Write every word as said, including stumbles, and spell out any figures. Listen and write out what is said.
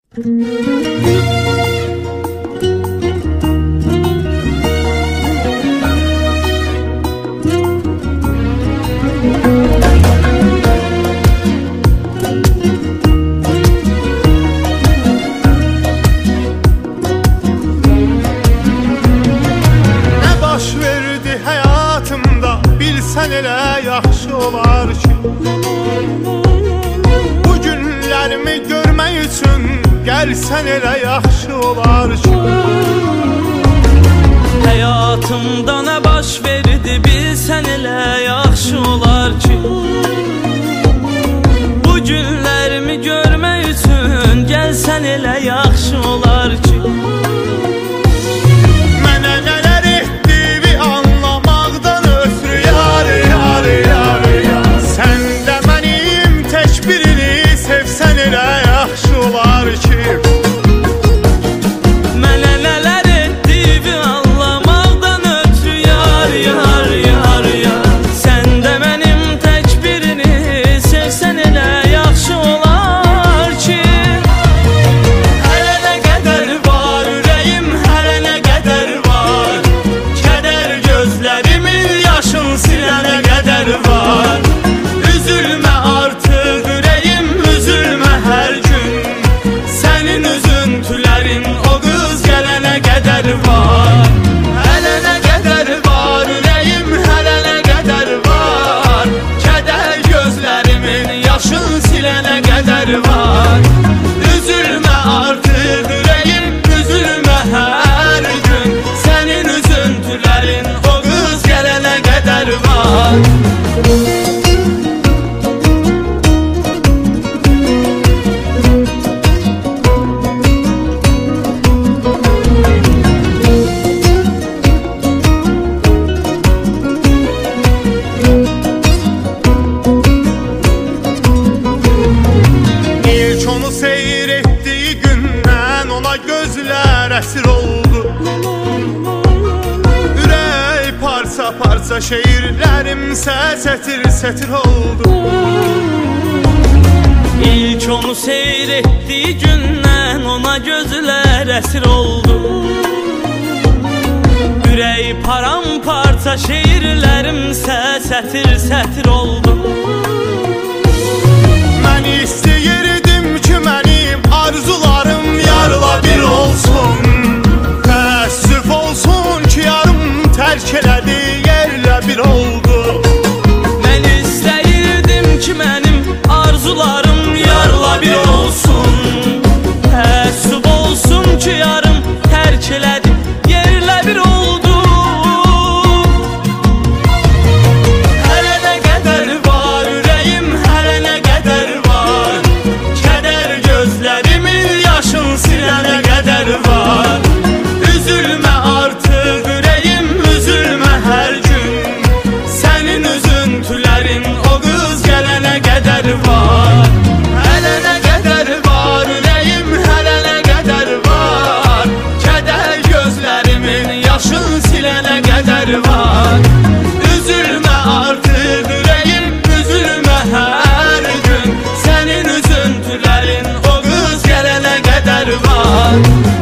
Bilsən elə yaxşı olar ki, bu günlərimi görmək üçün gəlsən elə yaxşı olar ki. Həyatımda nə baş verdi bilsən elə yaxşı olar ki, bu günlərimi görmək üçün gəlsən elə yaxşı olar ki. Əsir oldu ürək parça parça, şeirlərimsə sətir sətir oldu. İlk onu seyr etdiyi gündən ona gözlər əsir oldu. Ürək paramparça, şeirlərimsə sətir sətir oldu. Mən istəyirdim ki, mənim arzularım yarla bir olsun. Təəssüf olsun ki, yarım tərk elədi, yerlə bir oldu. Mən istəyirdim ki, mənim arzularım yarla bir olsun. Təəssüf olsun ki, yarım tərk elədi, yerlə bir oldu. Hələ nə qədər var ürəyim, hələ nə qədər var, kədər gözlərimin yaşın silənə qədər var. Üzülmə artıq ürəyim, üzülmə hər gün, sənin üzüntülərin o qız gələnə qədər var. Hələ nə qədər var ürəyim, hələ nə qədər var, kədər gözlərimin yaşın silənə qədər var. Üzülmə artıq ürəyim, üzülmə hər gün, sənin üzüntülərin o qız gələnə qədər var.